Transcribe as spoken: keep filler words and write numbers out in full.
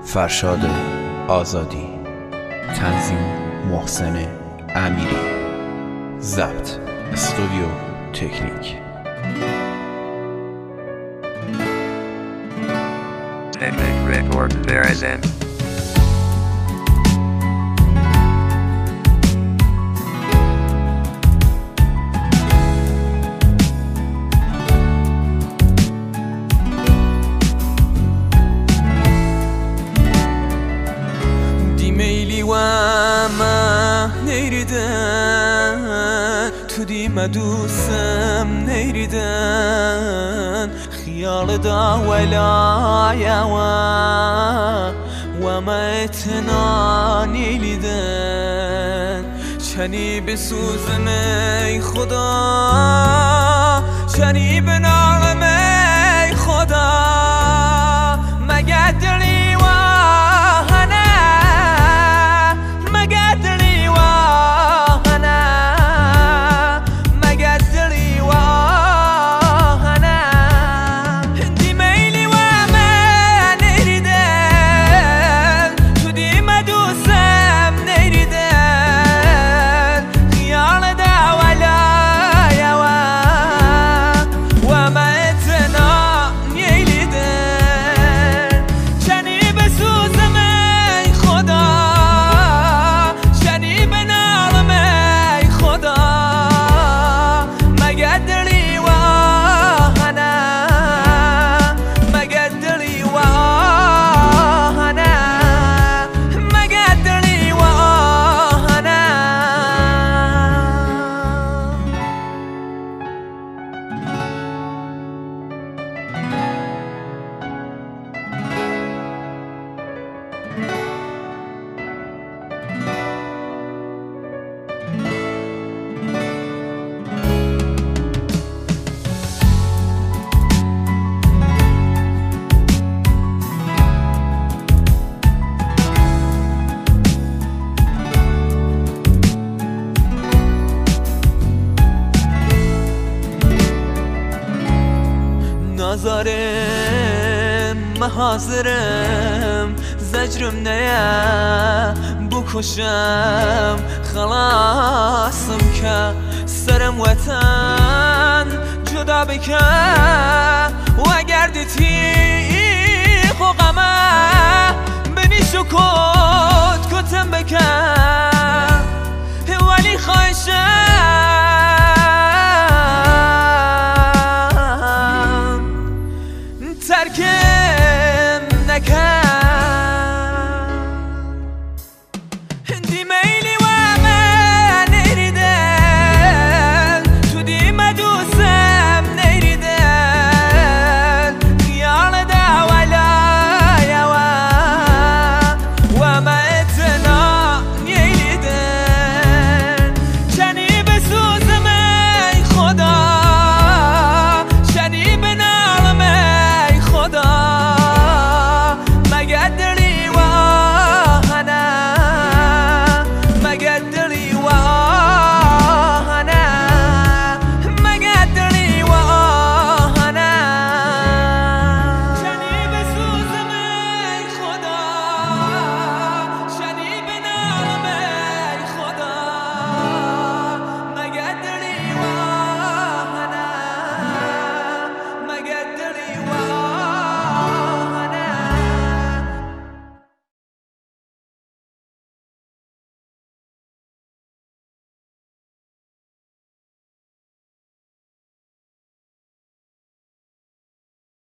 فرشاد آزادی، تنظیم محسن امیری، ضبط استودیو تکنیک. Record Verizon. وما نيردن تودي مدوسم نيردن خيال دا ولا يوا وما اتنا نيلدن شني بسوزم ای خدا شني بنارم ای خدا مگدلی نازارم محاضرم زجرم نیا بکشم خلاصم که سرم وطن جدا بکن و اگر دیتی خوقمه بنی شکوت کتم بکن ولی خواهشم ترکم نکن